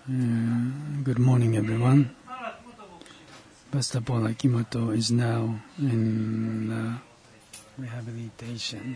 Good morning, everyone. Pastor Paul Akimoto is now in rehabilitation.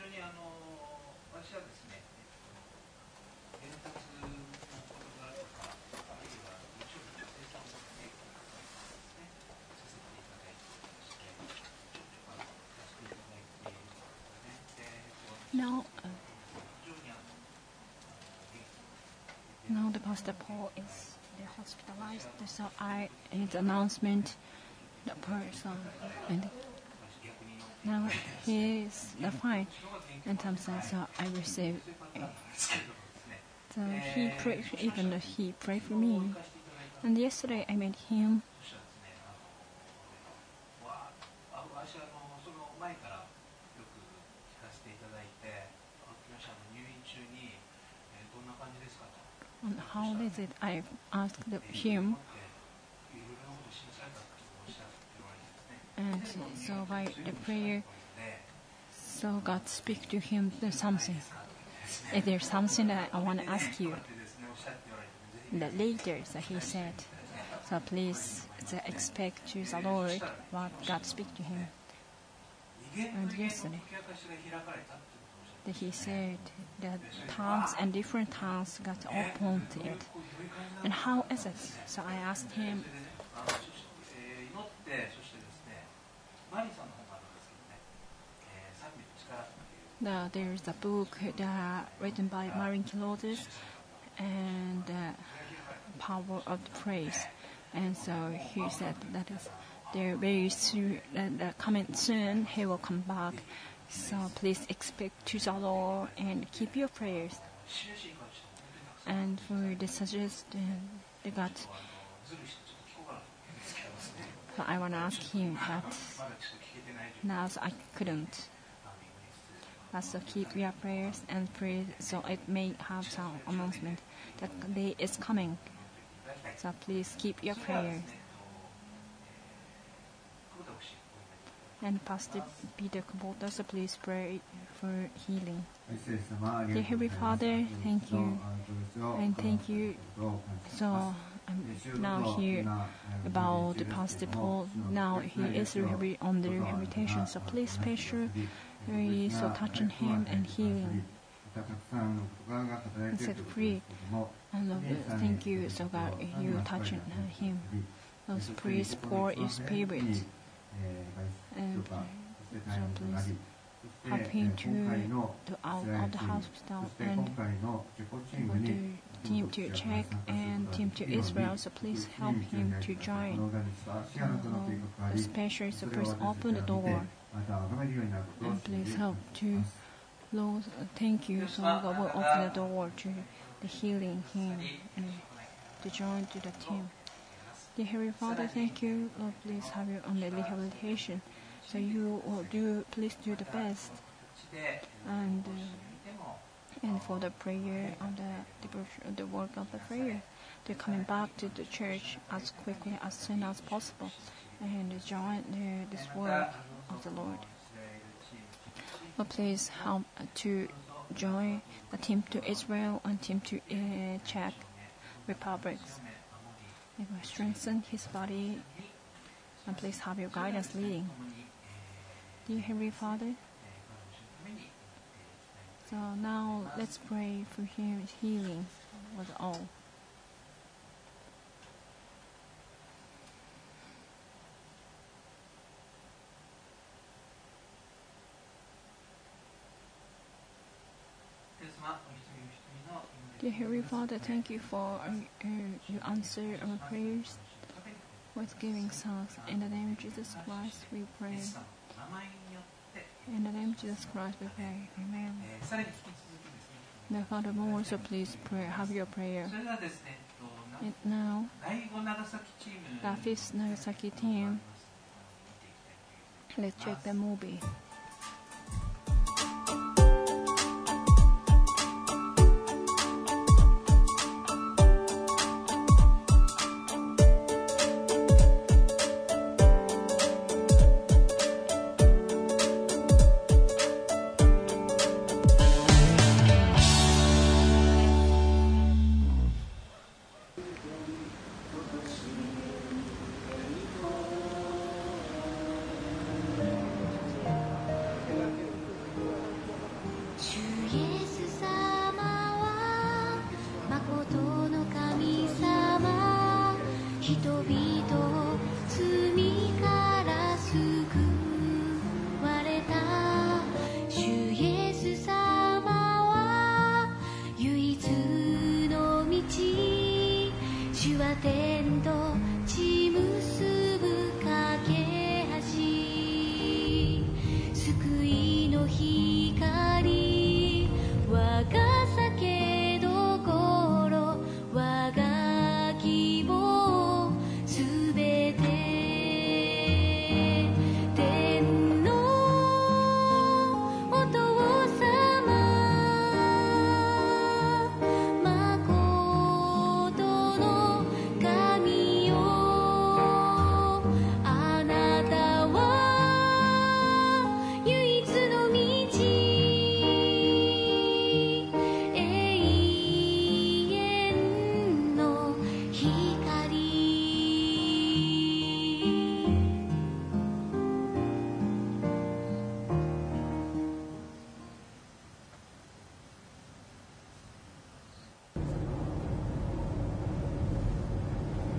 Now the Pastor Paul is hospitalized, so I need the announcement the person, and now he is fine in some sense. So I received it. So he prayed for me, and yesterday I met him. And how is it? I asked him, and so by the prayer, so God speak to him. There's something. Is there something that I want to ask you? That later, so he said, so please expect to the Lord what God speak to him. And yesterday, that he said that tongues and different tongues got opened to it. And how is it? So I asked him. There is a book written by Marin Kilotis, and Power of the Praise. And so he said that is there very soon, coming soon, he will come back. So please expect to the Lord and keep your prayers. And for the suggestion, they got. So I want to ask him, but now I couldn't. So keep your prayers and pray. So it may have some announcement that day is coming. So please keep your prayers. And Pastor Peter Kubota, so please pray for healing. Dear Heavenly Father, thank you. And thank you. So I'm now here about the Pastor Paul. Now he is on the rehabilitation. So please special, so touching him and healing. And set free. And thank you, so God, you touching him. So please pour your spirit. And so please help him to out of the hospital and for the team to check and team to Israel. So please help him to join. The specialist, so please open the door and please help to. Lord, thank you. So God will open the door to the healing him and to join to the team. Dear Heavenly Father, thank you. Lord, please have you on the rehabilitation. So you will please do the best. And for the prayer of the work of the prayer, they're coming back to the church as quickly as soon as possible and join this work of the Lord. Lord, please help to join the team to Israel and team to Czech Republics. It will strengthen his body, and please have your guidance leading. Dear Heavenly Father, so now let's pray for his healing with all. Dear Heavenly Father, thank you for you answer our prayers with giving thanks. In the name of Jesus Christ, we pray. In the name of Jesus Christ, we pray. Amen. Now, furthermore, so please pray. Have your prayer. And now, the 5th Nagasaki team. Let's check the movie.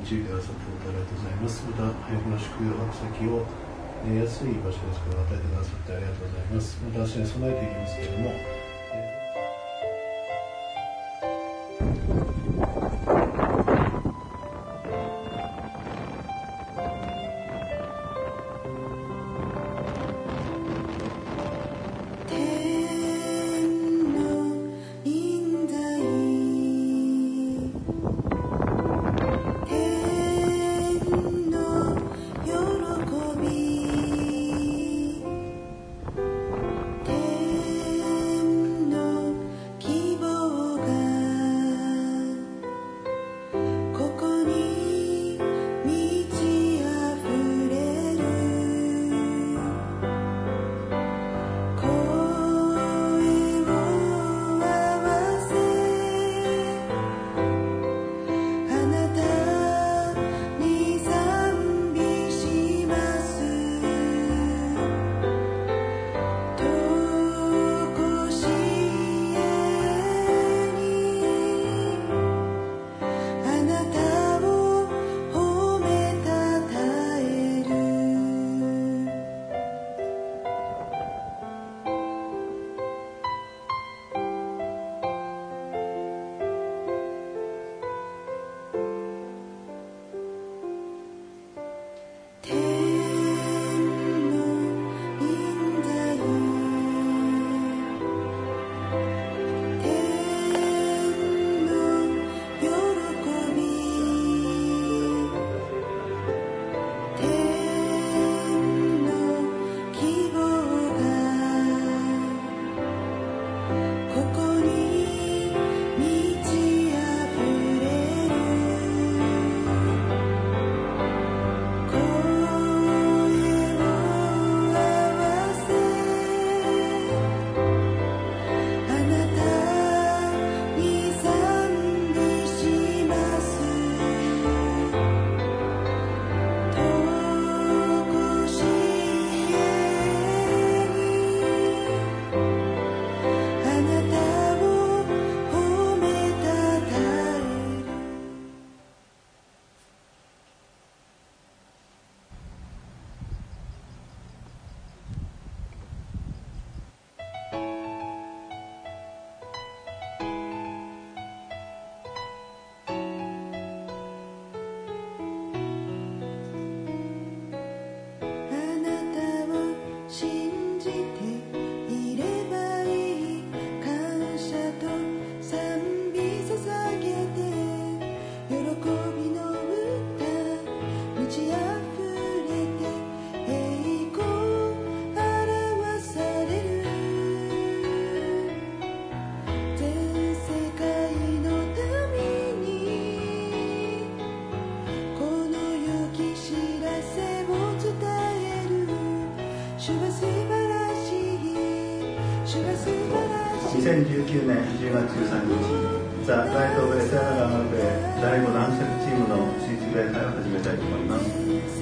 導いてくださってありがとうございます。また早くの宿泊先を安い場所ですけど与えてくださってありがとうございます。また明日に備えていきますけれども、2019年10月13日、ザ・ライト・オブ・エターナル・アマルベ第5ダンセルチームのシーズ礼拝を始めたいと思います。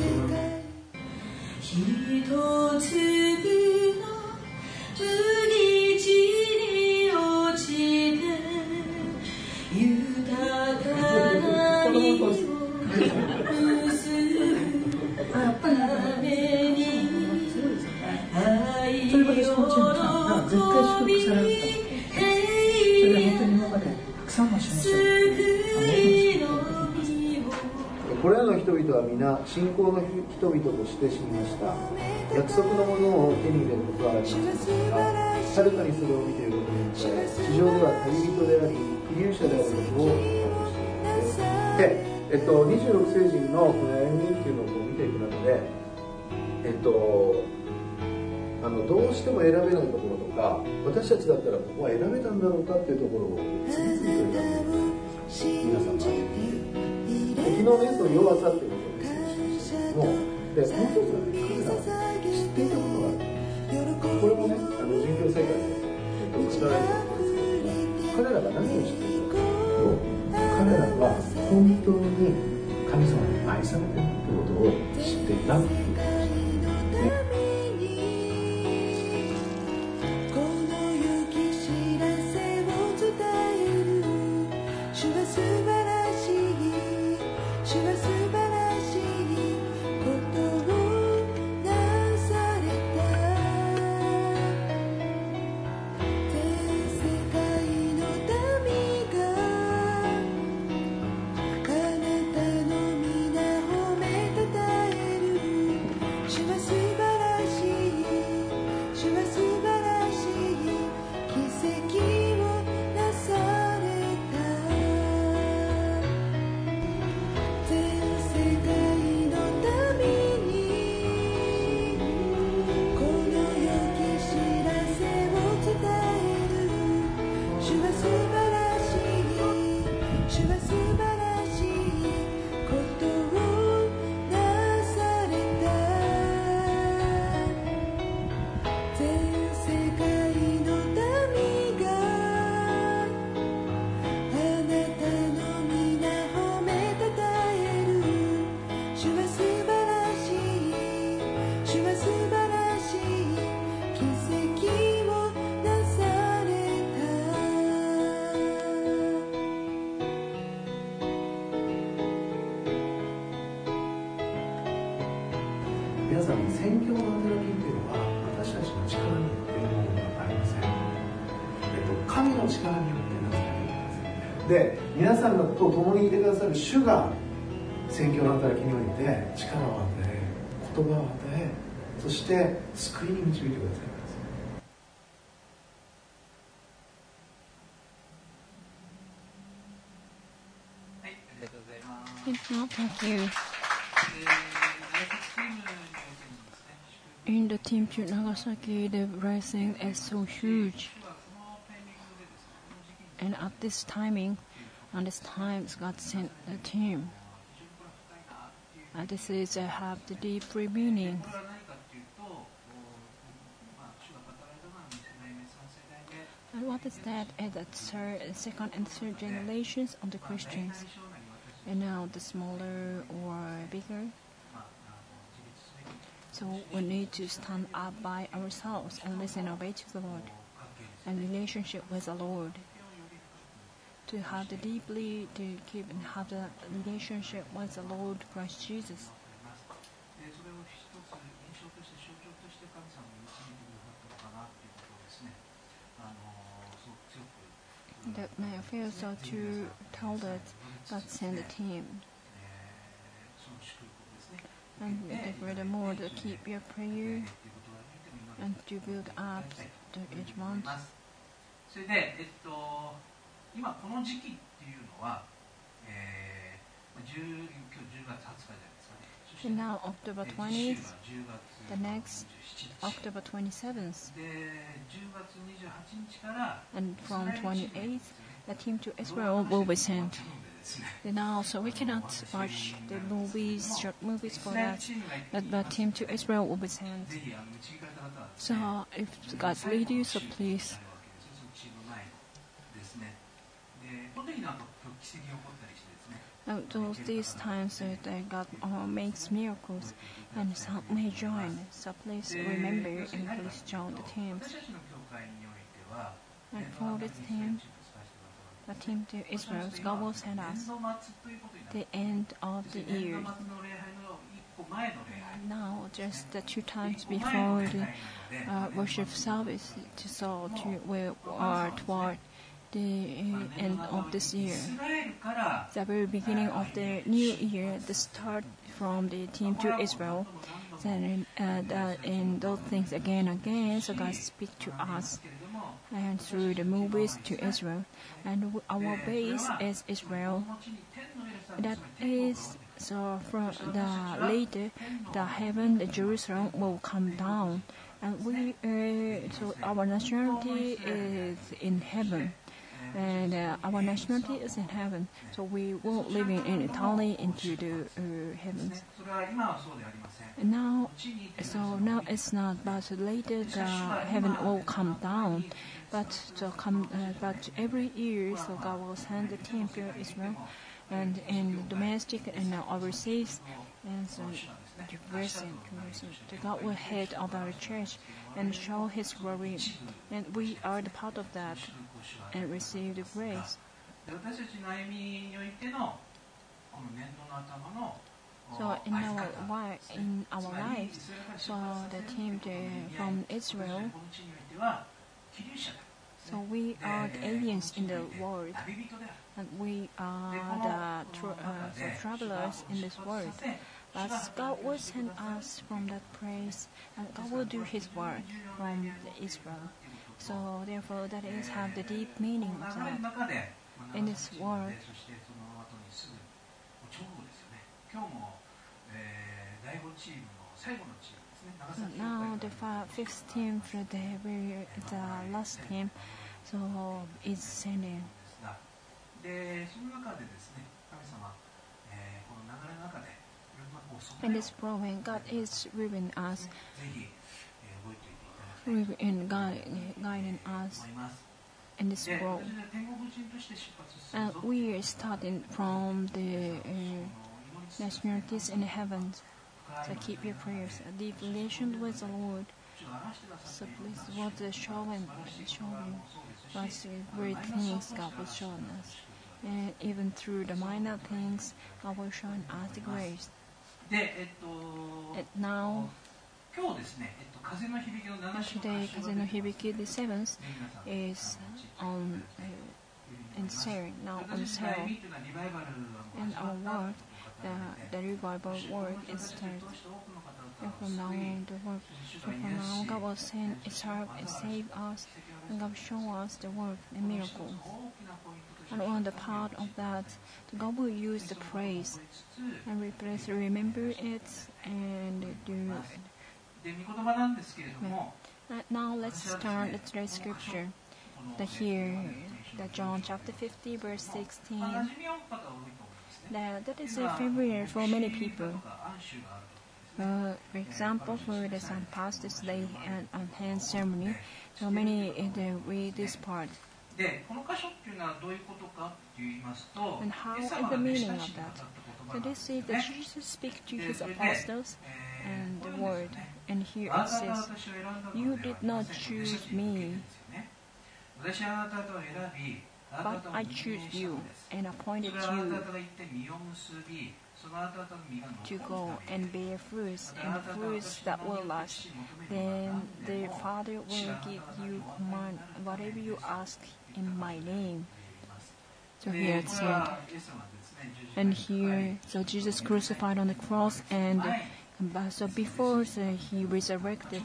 これらの人々は皆信仰の人々として死にました。約束のものを手に入れることはありませんでしたが、遥かにそれを見ていることに加え、地上では旅人であり移留者であることを隠しています。で、26聖人のこの歩みっていうのを見ていく中で、どうしても選べないところとか、私たちだったらここは選べたんだろうかっていうところを次々と皆さんが挙げている。昨日ね、その弱さっていうことを説明しましたけども、で、もう一つはね、彼らは知っていたことがある。これもね、人教世界で語られていることですけども、彼らが何を知っているかというと、彼らは本当に神様に愛されているということを知っていたということですね。 主は素晴らしい、主は素晴らしい。 皆さん、宣教の働きっていうのは私たちの力によっているものではありません。神の力によってなされています。で、皆さんと共にいてくださる主が宣教の働きにおいて力を与え、言葉を与え、そして救いに導いてくださいます。 はい、ありがとうございます。 Thank you. In the team to Nagasaki, the blessing is so huge. And at this timing, on this time, God sent the team. And this is have the deep meaning. And what is that? At the second and third generations of the Christians. And now the smaller or bigger. So we need to stand up by ourselves and listen and obey to the Lord. And relationship with the Lord. To have the deeply, to keep and have the relationship with the Lord Christ Jesus. That may feel so to tell that God sent the team. And furthermore, to keep your prayer and to build up to each month. それで、今この時期っていうのは、今日10月20日じゃないですかね。 And now October 20th, the next October 27th. で、10月28日から、 And from 28th, the team to Israel will be sent. And now, so we cannot watch the movies, short movies for that, but the team to Israel will be sent. So if God leads you, so please. These times that God makes miracles, and some may join. So please remember and please join the teams. And for this team, the team to Israel, God will send us the end of the year. Now, just the 2 times before the worship service, we are toward the end of this year. The very beginning of the new year, the start from the team to Israel. Then, and those things again, so God speaks to us. And through the movies to Israel. And our base is Israel. That is, so from the later, the heaven, the Jerusalem will come down. And we, so our nationality is in heaven. And our nationality is in heaven. So we won't live in Italy into the heavens. And now, so now it's not, but later the heaven will come down. But every year, so God will send the team to Israel, and in domestic and overseas, and so God will head of our church and show His glory, and we are the part of that, and receive the grace. So in our lives, so the team from Israel. So we are the aliens in the world, and we are the travelers in this world. But God will send us from that place, and God will do His work from Israel. So therefore, that is have the deep meaning of that in this world. So now the 5th team for the last team, so is sending. でその中でですね、神様、この流れの中でいろんなこう備 In えを this program, God is revealing us, ぜひ、覚えておいていただきたい and guiding と us 思います。 in this で、 program. 私は天国人として出発する And ぞ。 we are starting from the nationalities in the heavens. So keep your prayers, a deep relation with the Lord. So please, what the showing was great things God was showing us. And even through the minor things, God was showing us the grace. で、 And now, 今日ですね、風の響きの7章 today, 8章 Kaze no Hibiki, the seventh, is on in sale, now on 私たちの歩 sale. みというのはリバイバルがもう And 始 our まった work, the revival work is started. And from now on, the work, from now, God will send, save us, and God will show us the work, the miracles. And on the part of that, God will use the praise, and we please remember it and do it. で、御言葉なんですけれども、 And now let's turn to today's scripture. The here, the John chapter 50, verse 16. 馴染みを持った方が多いと思いますね。 That is familiar for many people. とか暗衆があるとですね。 For example, for the Sun Pastors Day and hand ceremony, so many they read this part. で、この箇所っていうのはどういうことかって言いますと、 And how イエ is ス様 the が弟子 meaning た of ちに語っ that? た So 言葉なんで this す is ね。 that Jesus speaks to で、 his それで、 apostles and こう the いうんですよ word. ね。 And here あ it なたは says, 私を選んだのではあり You ま did せん。 not 弟子 choose たちに向けて me, ですよね。私はあなた方を選び、あなた but 方を I 任命 choose した you のです。 and そ appointed れはあなた you 方が行って実を結び、そのあなた方の実が残 to る go ため and に。 bear fruits, あな and た the 方は fruits 私 that の名 will によって last. 求めるものは Then 何で the も Father 父 will があなた give 方に you お与えに command なるため whatever に you です ask とい in った my 箇所 name. にます So で here it これ said, はイエス様がですね、十字架 and にかかり here, so Jesus crucified on the cross, and so before he resurrected,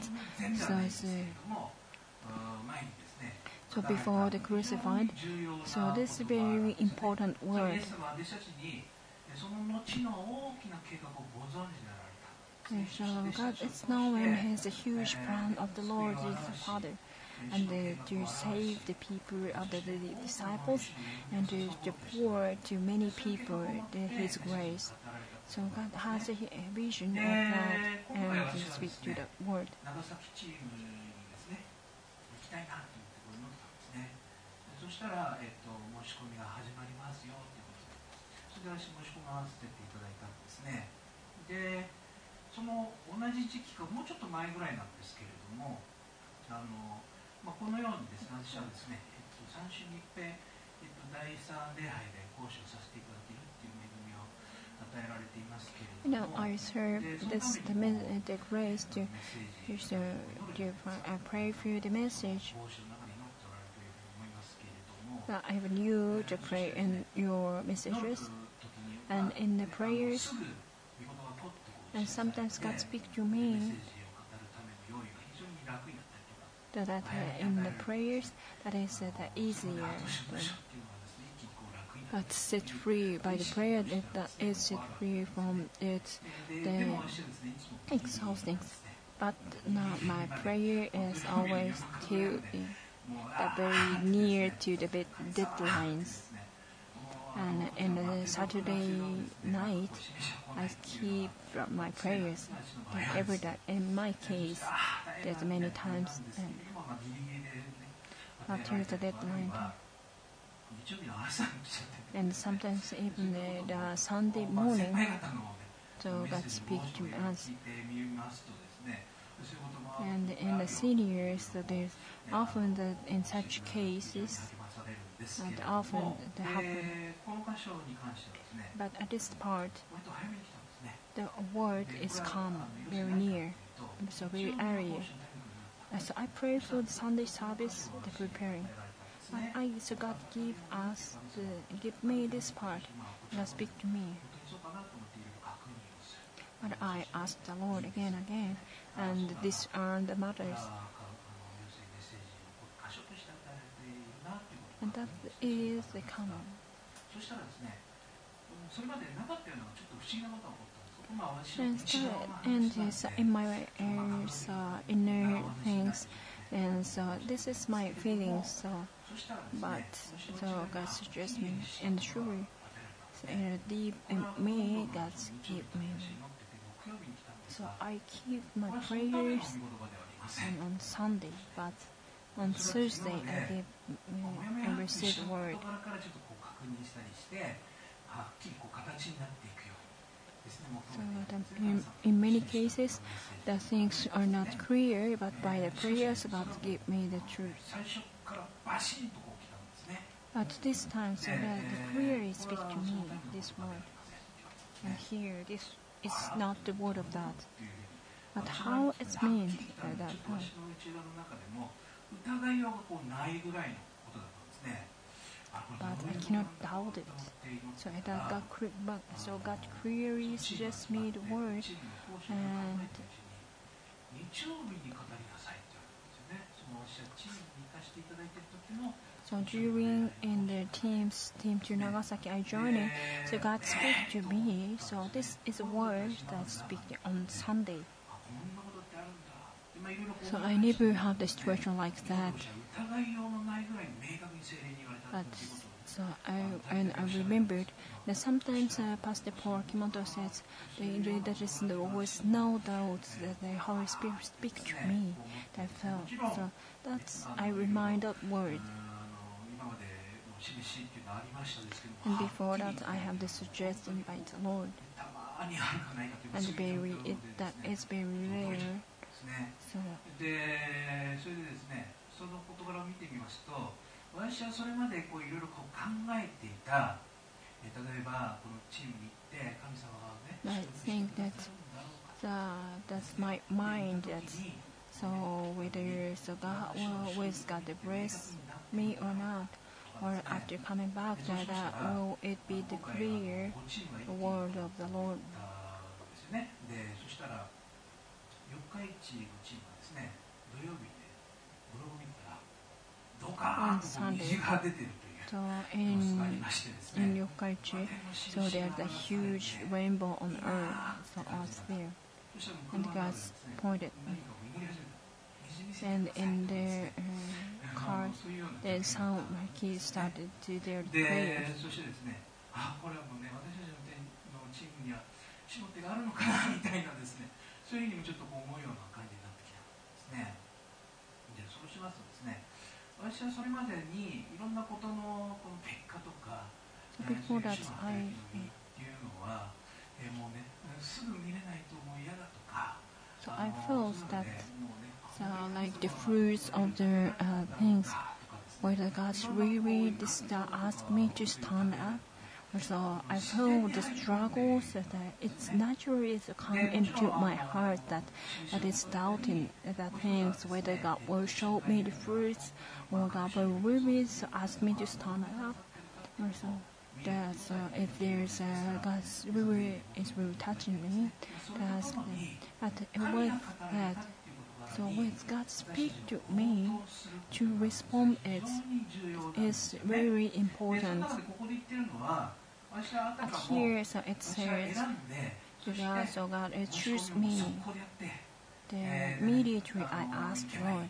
so before the crucified, so this is very important それはイ word. エス様は弟子たちにその後の大きな計画をご存知であられた。 And so God is knowing His huge plan of the Lord is the Father, and to save the people of the disciples, and to pour to many people His grace. So God has a vision of that, and to speak to the word. 長崎チームにですね、行きたいなと思ってこれ乗ってたんですね。そしたら、申し込みが始まりますよということで、それで私申し込ませていただいたんですね。で、その同じ時期かもうちょっと前ぐらいなんですけれども、このようにですね、私はですね、3週に一遍、第3礼拝で講師をさせていただけるっていう恵みを与えられていますけれど Now も、 I serve this the grace to pray for the message. 講師の中に乗っておられるというふうに思いますけれども、 That I have you to pray in your 乗る messages 時に and in the す prayers, ぐ御言葉を取ってこう and していただい sometimes て God speak to メッ me セージを語るための用意が非常に楽になったりとか、 that in the prayers that is the ど easier. うしようっていうのがですね、一気にこう楽にな But って set free by the prayer that is set free from it で the も私はですね、いつも exhausting. But now my prayer is always to very near to the deadlines. And in the Saturday night, I keep my prayers. And every day, in my case, there's many times until the deadline. 日曜日の朝に来ちゃって And sometimes even the Sunday 先 morning, 輩方の so メッ God セージ speak を to 聞 us. いてみますとですね、そういうことも And in the seniors, so there's often that in such cases, 励まされるんですけれ that ども、 often that happen. この箇所に関してはですね、 But at this part, 割と早めに来たんですね。 the word is come very near, so very early. So I pray for the Sunday service, the preparing. But so God give me this part, and speak to me. But I ask the Lord again, and discern the matters. And that is the common. そしたらですね、それまでなかったようなちょっと不思議なことが起こったんです。まあ私の And in my inner things, and so this is my feelings. So But so God suggests me, and surely so deep in me, God gave me. So I keep my prayers on Sunday, but on Thursday I received word. So in many cases, the things are not clear, but by the prayers, God gave me the truth. At this time, so that the clearly speak to me this word, and here this is not the word of God, but how it's meant by that part. But I cannot doubt it. So God clearly suggests me the word, and so during in the team to Nagasaki I joined it, so God speak to me. So this is a word that speak on Sunday. So I never have the situation like that. But so I remembered that sometimes Pastor Paul Kimoto says there is always no doubt that the Holy Spirit speaks to me. That I felt. So that's I remind that word. And before that, I have the suggestion by the Lord, and that is very rare. So. 私はそれまでいろいろ考えていた、例えばこのチームに行って神様がね、I think that's my mind that so whether so God will bless me or not, or after coming back that will it be the clear word of the Lord. でそしたら四日市のチームはですね、土曜日でブログ見たら。On Sunday, so in Yokkaichi, so there's a huge rainbow on earth, so I was there, and God pointed me. And in their cars, the sound like he started to their prayers. Before that, so I felt that like the fruits of the things, whether God really asked me to stand up. So I felt the struggles that it's naturally to come into my heart that is doubting that things, whether God will show me the fruits or God will really ask me to stand up. So that if there's God's really is really touching me, that's but with that. So when God speak to me, to respond is very important. But here, so it says, so God choose me. Then immediately I asked Lord.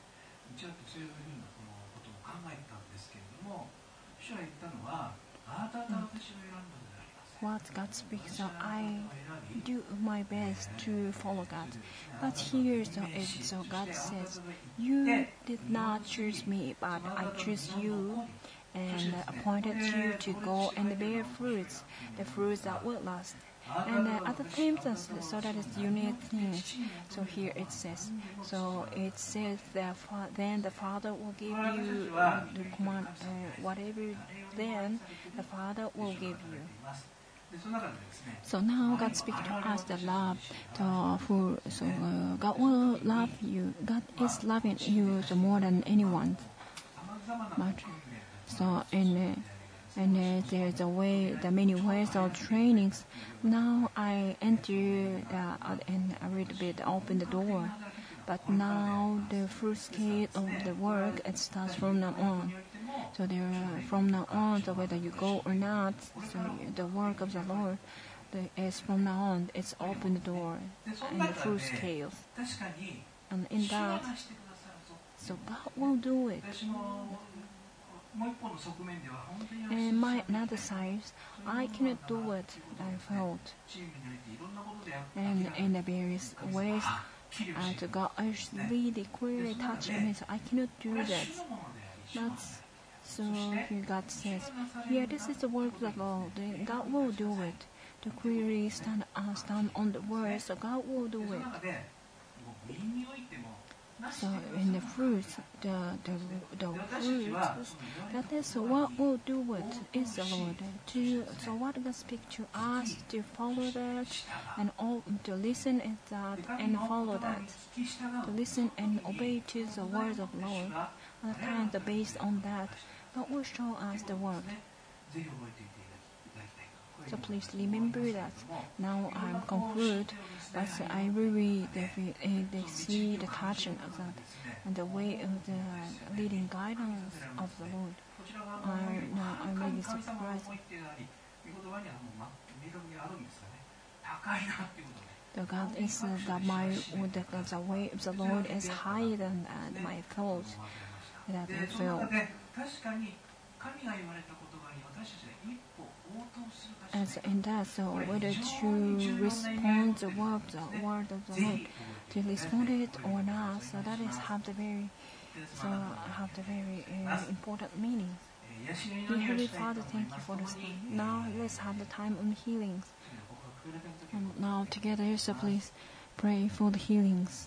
What God speaks, so I do my best to follow God. But here, so God says, you did not choose me, but I choose you and appointed you to go and bear fruits, the fruits that will last. And other times, so that is unique things. So here it says, so it says that then the Father will give you the command, whatever then the Father will give you. So now God speaks to us the love, God will love you. God is loving you more than anyone. But, so and there's the many ways of trainings. Now I enter and a little bit open the door, but now the first scale of the work it starts from now on. So from now on, so whether you go or not, so the work of the Lord is from now on. It's open the door and the full scale, and in that, so God will do it. And my another side, I cannot do what I felt. And in the various ways, to God really clearly touched me, so I cannot do that. So here God says, here this is the work of the Lord, and God will do it. To clearly stand on the word, so God will do it. So in the fruits, the fruits, that is what will do it is the Lord. So what God speaks to us, to follow that, and to listen is that, and follow that. To listen and obey to the words of the Lord. And based on that, God will show us the work. So please remember that. Now I'm conclude, but I really see the touching of that and the way of the leading guidance of the Lord. I'm really surprised. The God is the way of the Lord is higher than my thoughts that I feel. As in that, so whether to respond to the word of the Lord, to respond to it or not, so that is have the very important meaning. Dear Heavenly Father, thank you for this time. Now let's have the time on healings. And now together, so please pray for the healings.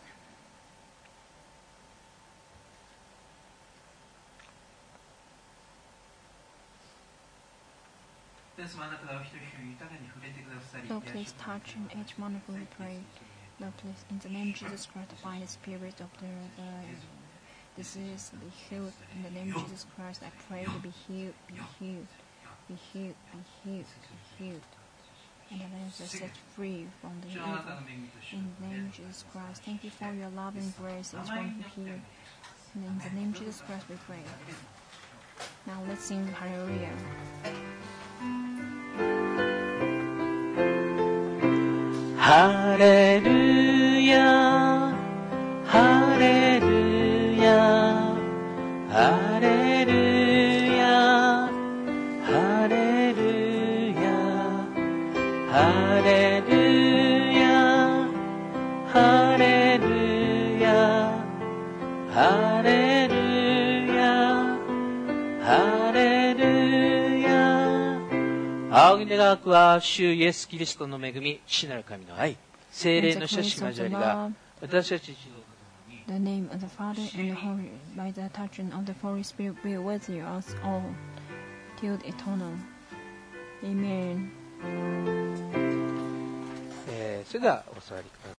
Lord, please touch in each one of us, we pray. Lord, please, in the name of Jesus Christ, by the Spirit of the disease, be healed. In the name of Jesus Christ, I pray to be healed, be healed, be healed, be healed, be healed. And the Lord is set free from the evil. In the name of Jesus Christ, thank you for your love and grace, each one who here. And in the name of Jesus Christ, we pray. Now let's sing Hallelujah. Hallelujah, Hallelujah, Hallelujah, Hallelujah, Hallelujah, Hallelujah, Hallelujah, Hallelujah. 仰ぎ願くは主イエス・キリストの恵み、父なる神の愛、聖霊の親しき交わりが私たち一同 The name of the Father and the Holy, by the touching of the Holy Spirit, be with you us all till eternal. Amen. それではお座りください。